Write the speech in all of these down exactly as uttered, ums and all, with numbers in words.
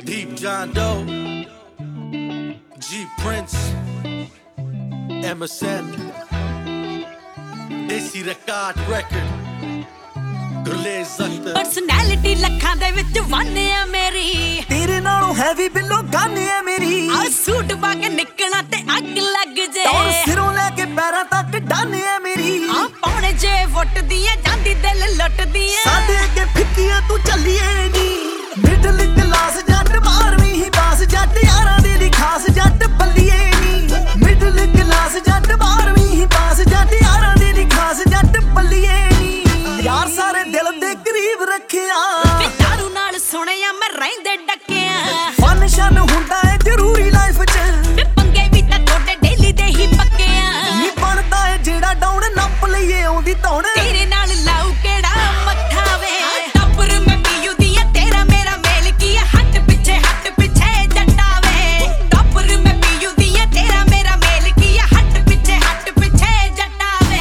Deep John Doe, G Prince, M S N, Desi Record Record, Gurlez Akhtar. Personality ਲੱਖਾਂ ਦੇ ਵਿੱਚ one ਆ ਮੇਰੀ, ਤੇਰੇ ਨਾਲੋਂ ਹੈਵੀ ਬਿੱਲੋ ਗੰਨ ਆ ਮੇਰੀ। ਆ ਸੂਟ ਪਾ ਕੇ ਨਿਕਲਣਾ ਤੇ ਅੱਗ ਲੱਗ ਜੇ, ਤੌਰ ਸਿਰੋਂ ਲੈ ਕੇ ਪੈਰਾਂ ਤੱਕ ਡੰਨ ਆ ਮੇਰੀ। ਆ ਪੌਣੇ ਜੇ ਫੁੱਟਦੀਆਂ ਜਾਂਦੀ ਦਿਲ ਲੁੱਟਦੀਆਂ, ਸਾਡੇ ਅੱਗੇ ਫਿੱਕੀਆਂ ਤੂੰ ਚੱਲੀਏ ਨੀ। ਮਿਡਲ ਕਲਾਸ ਜੱਟ ਬਾਰਵੀਂ ਹੀ ਪਾਸ, ਜੱਟ ਯਾਰਾਂ ਦੇ ਲਈ ਖਾਸ, ਜੱਟ ਬੱਲੀਏ ਨੀ। ਮਿਡਲ ਕਲਾਸ ਜੱਟ ਬਾਰਵੀਂ ਹੀ ਪਾਸ, ਜੱਟ ਯਾਰਾਂ ਦੇ ਲਈ ਖਾਸ, ਜੱਟ ਬੱਲੀਏ ਨੀ। ਯਾਰ ਸਾਰੇ ਦਿਲ ਦੇ ਕਰੀਬ ਰੱਖਿਆ, ਤੇ ਦਾਰੂ ਨਾਲ ਸੁਣਿਆ ਮੈਂ ਰਹਿੰਦੇ ਡੱਕਿਆ। ਫਨ ਸ਼ਨ ਹੁੰਦਾ ਏ ਜ਼ਰੂਰੀ ਲਾਈਫ 'ਚ, ਤੇ ਪੰਗੇ ਵੀ ਤਾਂ ਤੁਹਾਡੇ ਡੇਲੀ ਦੇ ਹੀ ਪੱਕਿਆ। ਨੀ ਬਣਦਾ ਏ ਜਿਹੜਾ ਡਾਉਣ ਨੱਪ ਲਈਏ ਆਉਂਦੀ ਧੌਣ। ਤੇਰੇ ਨਾਲ ਲਾਉ ਕਿਹੜਾ ਮੱਥਾ ਵੇ, ਟੱਪਰ ਮੈਂ ਪੀਯੂ ਦੀ ਆ, ਤੇਰਾ ਮੇਰਾ ਮੇਲ ਕੀ ਆ, ਹੱਟ ਪਿੱਛੇ ਹੱਟ ਪਿੱਛੇ ਜੱਟਾ ਵੇ। ਟੱਪਰ ਮੈਂ ਪੀਯੂ ਦੀ ਆ, ਤੇਰਾ ਮੇਰਾ ਮੇਲ ਕੀ ਆ, ਹੱਟ ਪਿੱਛੇ ਹੱਟ ਪਿੱਛੇ ਜੱਟਾ ਵੇ।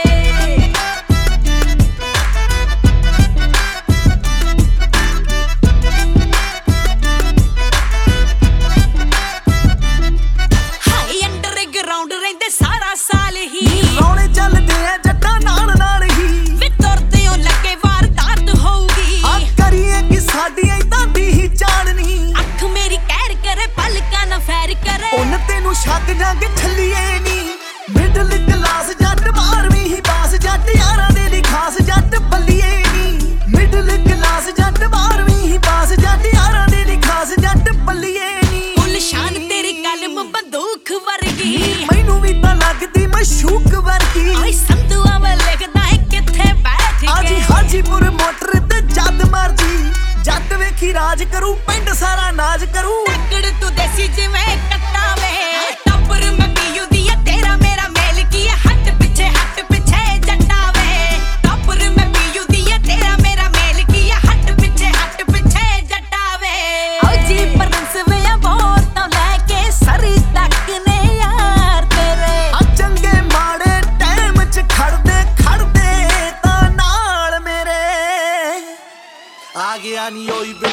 ਹਾਈ ਅੰਡਰਗਰਾਉਂਡ ਰਹਿੰਦੇ ਸਾਰਾ ਸਾਲ ਹੀ, ਰੌਲੇ ਚੱਲਦੇ ਆ ਜੱਟਾਂ ਨਾਲ ਨਾਲ ਹੀ। ਵੇ ਤੁਰਦੇ ਓ ਲੱਗੇ ਵਾਰਦਾਤ ਹੋਊਗੀ, ਆ ਕਰੀਏ ਕਿ ਸਾਡੀ ਏਦਾਂ ਦੀ ਹੀ ਚਾੜਨੀ। ਅੱਖ ਮੇਰੀ ਕਹਿਰ ਕਰੇ ਪਲਕਾਂ ਨਾ ਫੈਰ ਕਰੇ, ਉਹਨ ਤੈਨੂੰ ਛੱਕ ਜਾਂਗੇ ਠੱਲੀਏ ਨੀ। ਮਿਡਲ ਕਲਾਸ ਜੱਟ ਬਾਰਵੀਂ ਹੀ ਪਾਸ, ਜੱਟ ਯਾਰਾਂ ਦੇ ਲਈ ਖਾਸ, ਜੱਟ ਬੱਲੀਏ ਨੀ। ਮਿਡਲ ਕਲਾਸ ਜੱਟ ਬਾਰਵੀਂ ਹੀ ਪਾਸ, ਜੱਟ ਯਾਰਾਂ ਦੇ ਲਈ ਖਾਸ, ਜੱਟ ਬੱਲੀਏ ਨੀ। ਫੁੱਲ ਸ਼ਾਨ ਤੇਰੀ ਕਲਮ ਬੰਦੂਕ ਵਰਗੀ, ਮੈਨੂੰ ਵੀ ਤਾਂ ਲੱਗਦੀ ਮਸ਼ੂਕ ਵਰਗੀ। ਓਏ ਸੰਧੂਆ ਵਾ ਲਿਖਦਾ ਏ ਕਿੱਥੇ ਬੈਠ ਆਜੀ ਕੇ। ਹਾਜੀਪੁਰ ਮੋਟਰ ਤੇ ਜਦ ਮਰਜੀ, ਜੱਟ ਵੇਖੀ ਰਾਜ ਕਰੂ, ਪਿੰਡ ਸਾਰਾ ਨਾਜ ਕਰੂ। ਟੱਕੜ ਤੂੰ ਦੇਸੀ ਜਿਵੇਂ ਕੱਟਾ ਵੇ, ਟੱਪਰ ਮੈਂ ਪੀਯੂ ਦੀ ਆ, ਤੇਰਾ ਮੇਰਾ ਮੇਲ ਕੀ ਆ, ਹੱਟ ਪਿੱਛੇ ਹੱਟ ਪਿੱਛੇ ਜੱਟਾ ਵੇ। ਟੱਪਰ ਮੈਂ ਪੀਯੂ ਦੀ ਆ, ਤੇਰਾ ਮੇਰਾ ਮੇਲ ਕੀ ਆ, ਹੱਟ ਪਿੱਛੇ ਹੱਟ ਪਿੱਛੇ ਜੱਟਾ ਵੇ। ਓ ਜੀ ਪਰੰਸ ਵੇ ਆ ਬਹੁਤ ਤੋਂ ਲੈ ਕੇ ਸਰੀ ਤੱਕ ਨੇ ਯਾਰ ਤੇਰੇ, ਆ ਚੰਗੇ ਮਾੜੇ ਟਾਈਮ 'ਚ ਖੜਦੇ ਖੜਦੇ ਤਾਂ ਨਾਲ ਮੇਰੇ। ਆ ਗਿਆ ਨੀ ਓਏ